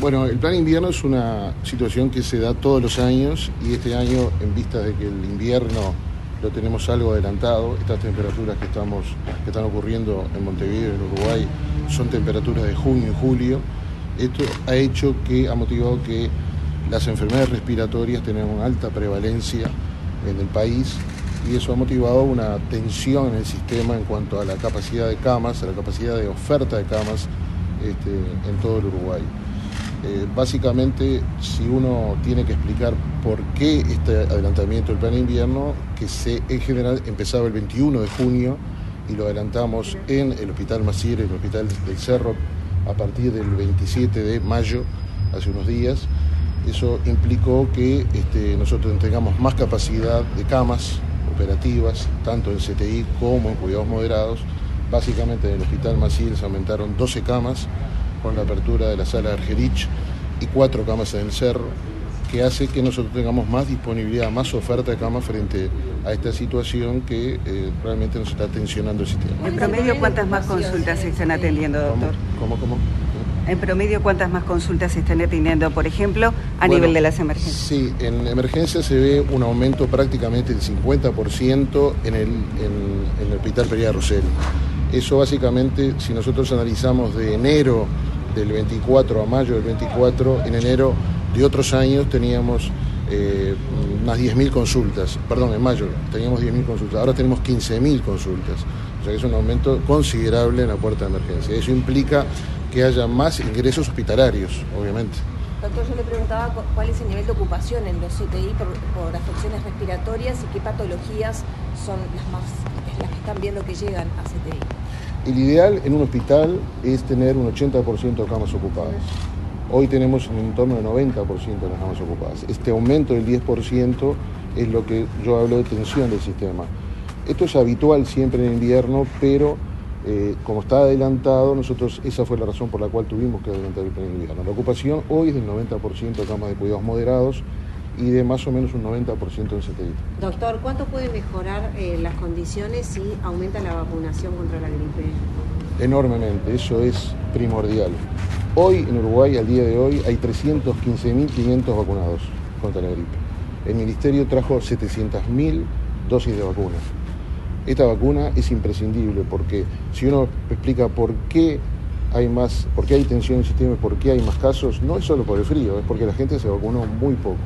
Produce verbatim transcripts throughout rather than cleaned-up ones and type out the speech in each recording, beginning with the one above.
Bueno, el plan invierno es una situación que se da todos los años y este año, en vista de que el invierno lo tenemos algo adelantado, estas temperaturas que, estamos, que están ocurriendo en Montevideo, en Uruguay, son temperaturas de junio y julio. Esto ha hecho que, ha motivado que las enfermedades respiratorias tengan una alta prevalencia en el país y eso ha motivado una tensión en el sistema en cuanto a la capacidad de camas, a la capacidad de oferta de camas este, en todo el Uruguay. Eh, básicamente, si uno tiene que explicar por qué este adelantamiento del plan de invierno, que se en general empezaba el veintiuno de junio y lo adelantamos en el Hospital Maciel, el Hospital del Cerro, a partir del veintisiete de mayo, hace unos días. Eso implicó que este, nosotros tengamos más capacidad de camas operativas, tanto en C T I como en cuidados moderados. Básicamente en el Hospital Maciel se aumentaron doce camas con la apertura de la sala de Argerich y cuatro camas en el Cerro, que hace que nosotros tengamos más disponibilidad, más oferta de camas frente a esta situación que eh, realmente nos está tensionando el sistema. ¿En promedio cuántas más consultas se están atendiendo, doctor? ¿Cómo, cómo, cómo? En promedio, ¿cuántas más consultas se están atendiendo, por ejemplo, a bueno, nivel de las emergencias? Sí, en emergencias se ve un aumento prácticamente del cincuenta por ciento en el, en, en el Hospital Pereira Rosell. Eso básicamente, si nosotros analizamos de enero del veinticuatro a mayo del veinticuatro, en enero de otros años teníamos eh, unas diez mil consultas, perdón, en mayo teníamos diez mil consultas, ahora tenemos quince mil consultas, o sea que es un aumento considerable en la puerta de emergencia. Eso implica que haya más ingresos hospitalarios, obviamente. Doctor, yo le preguntaba cuál es el nivel de ocupación en los C T I por, por afecciones respiratorias y qué patologías son las más las que están viendo que llegan a C T I. El ideal en un hospital es tener un ochenta por ciento de camas ocupadas. Hoy tenemos en torno del noventa por ciento de las camas ocupadas. Este aumento del diez por ciento es lo que yo hablo de tensión del sistema. Esto es habitual siempre en invierno, pero eh, como está adelantado, nosotros esa fue la razón por la cual tuvimos que adelantar el plan de invierno. La ocupación hoy es del noventa por ciento de camas de cuidados moderados y de más o menos un noventa por ciento en C T I. Doctor, ¿cuánto puede mejorar eh, las condiciones si aumenta la vacunación contra la gripe? Enormemente, eso es primordial. Hoy en Uruguay, al día de hoy, hay trescientos quince mil quinientos vacunados contra la gripe. El Ministerio trajo setecientas mil dosis de vacunas. Esta vacuna es imprescindible porque si uno explica por qué hay más, por qué hay tensión en el sistema y por qué hay más casos, no es solo por el frío, es porque la gente se vacunó muy poco.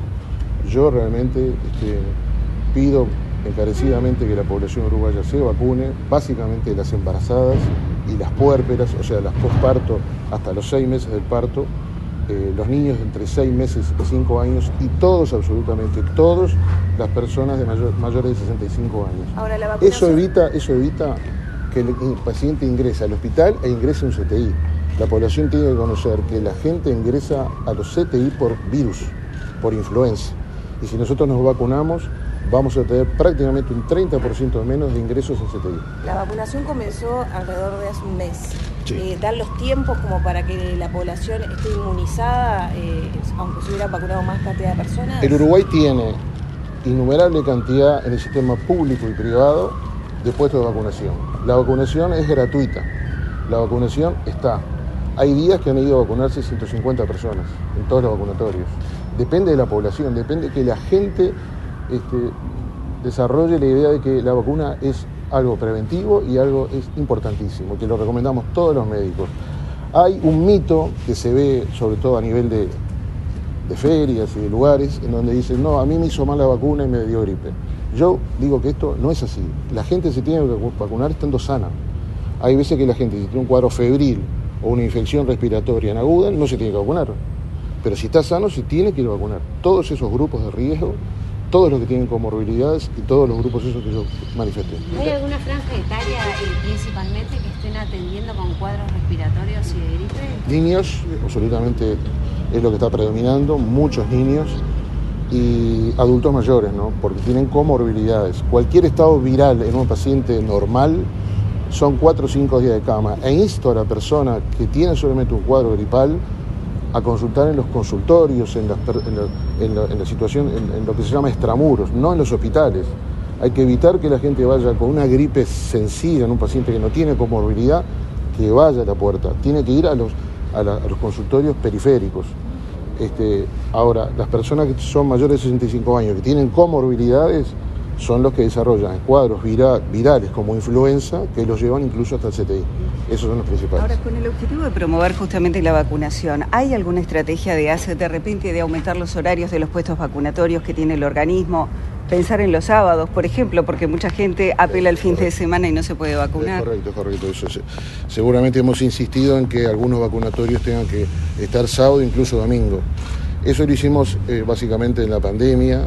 Yo realmente este, pido encarecidamente que la población uruguaya se vacune, básicamente las embarazadas y las puérperas, o sea, las posparto hasta los seis meses del parto, eh, los niños de entre seis meses y cinco años y todos, absolutamente todos, las personas de mayor, mayores de sesenta y cinco años. Ahora, la vacunación... Eso evita, eso evita que el, el paciente ingrese al hospital e ingrese a un C T I. La población tiene que conocer que la gente ingresa a los C T I por virus, por influenza. Y si nosotros nos vacunamos, vamos a tener prácticamente un treinta por ciento menos de ingresos en C T I. La vacunación comenzó alrededor de hace un mes. Sí. Eh, ¿Dan los tiempos como para que la población esté inmunizada, eh, aunque se hubieran vacunado más cantidad de personas? El Uruguay tiene innumerable cantidad en el sistema público y privado de puestos de vacunación. La vacunación es gratuita. La vacunación está. Hay días que han ido a vacunarse ciento cincuenta personas en todos los vacunatorios. Depende de la población, depende de que la gente este, desarrolle la idea de que la vacuna es algo preventivo y algo es importantísimo, que lo recomendamos todos los médicos. Hay un mito que se ve sobre todo a nivel de, de ferias y de lugares en donde dicen, no, a mí me hizo mal la vacuna y me dio gripe. Yo digo que esto no es así. La gente se tiene que vacunar estando sana. Hay veces que la gente, si tiene un cuadro febril o una infección respiratoria en aguda, no se tiene que vacunar. Pero si está sano, se tiene que ir a vacunar. Todos esos grupos de riesgo, todos los que tienen comorbilidades y todos los grupos esos que yo manifesté. ¿Hay alguna franja etaria eh, principalmente que estén atendiendo con cuadros respiratorios y de gripe? Niños, absolutamente es lo que está predominando, muchos niños y adultos mayores, ¿no? Porque tienen comorbilidades. Cualquier estado viral en un paciente normal son cuatro o cinco días de cama. E insto a la persona que tiene solamente un cuadro gripal a consultar en los consultorios, en la, en la, en la, en la situación, en, en lo que se llama extramuros, no en los hospitales. Hay que evitar que la gente vaya con una gripe sencilla en un paciente que no tiene comorbilidad, que vaya a la puerta. Tiene que ir a los, a la, a los consultorios periféricos. Este, ahora, las personas que son mayores de sesenta y cinco años, que tienen comorbilidades, son los que desarrollan cuadros vira, virales como influenza, que los llevan incluso hasta el C T I. Esos son los principales. Ahora, con el objetivo de promover justamente la vacunación, ¿hay alguna estrategia de hacer de repente de aumentar los horarios de los puestos vacunatorios que tiene el organismo? Pensar en los sábados, por ejemplo, porque mucha gente apela el fin de semana y no se puede vacunar. Es correcto, es correcto. Eso es. Seguramente hemos insistido en que algunos vacunatorios tengan que estar sábado, incluso domingo. Eso lo hicimos eh, básicamente en la pandemia,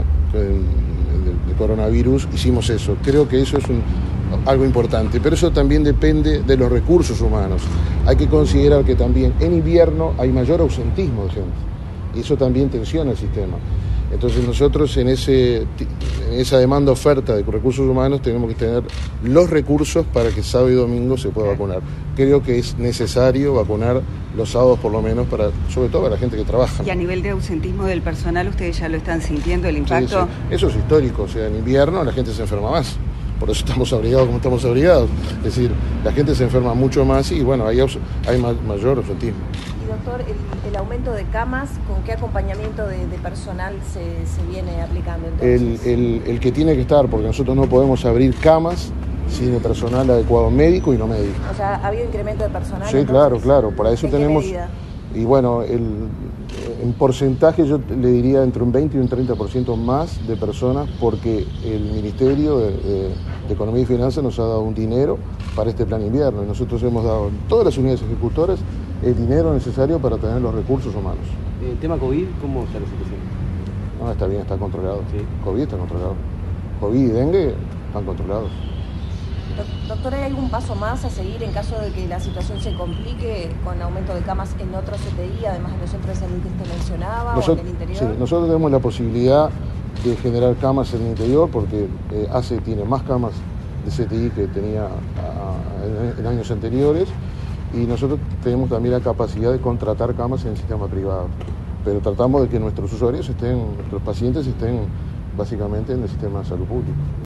en el coronavirus, hicimos eso. Creo que eso es un, algo importante, pero eso también depende de los recursos humanos. Hay que considerar que también en invierno hay mayor ausentismo de gente y eso también tensiona el sistema. Entonces nosotros en, ese, en esa demanda oferta de recursos humanos tenemos que tener los recursos para que sábado y domingo se pueda vacunar. Creo que es necesario vacunar los sábados por lo menos, para, sobre todo para la gente que trabaja. Y a nivel de ausentismo del personal, ¿ustedes ya lo están sintiendo, el impacto? Sí, sí. Eso es histórico, o sea, en invierno la gente se enferma más. Por eso estamos abrigados como estamos abrigados. Es decir, la gente se enferma mucho más y bueno, hay, hay mayor ausentismo. Y doctor, el, el aumento de camas, ¿con qué acompañamiento de, de personal se, se viene aplicando entonces? El, el, el que tiene que estar, porque nosotros no podemos abrir camas sin el personal adecuado médico y no médico. O sea, ¿ha habido incremento de personal? Sí, entonces? claro, claro. Para eso tenemos... Medida? Y bueno, el, en porcentaje yo le diría entre un veinte y un treinta por ciento más de personas, porque el Ministerio de, de, de Economía y Finanzas nos ha dado un dinero para este plan invierno y nosotros hemos dado en todas las unidades ejecutoras el dinero necesario para tener los recursos humanos. ¿El tema COVID, cómo está la situación? No, está bien, está controlado. Sí. COVID está controlado. COVID y dengue están controlados. Doctor, ¿hay algún paso más a seguir en caso de que la situación se complique con aumento de camas en otros C T I, además de los centros de salud que usted mencionaba, Nosotros, o en el interior? Sí, nosotros tenemos la posibilidad de generar camas en el interior porque eh, A C E tiene más camas de C T I que tenía a, a, en, en años anteriores y nosotros tenemos también la capacidad de contratar camas en el sistema privado, pero tratamos de que nuestros usuarios estén, nuestros pacientes estén básicamente en el sistema de salud pública.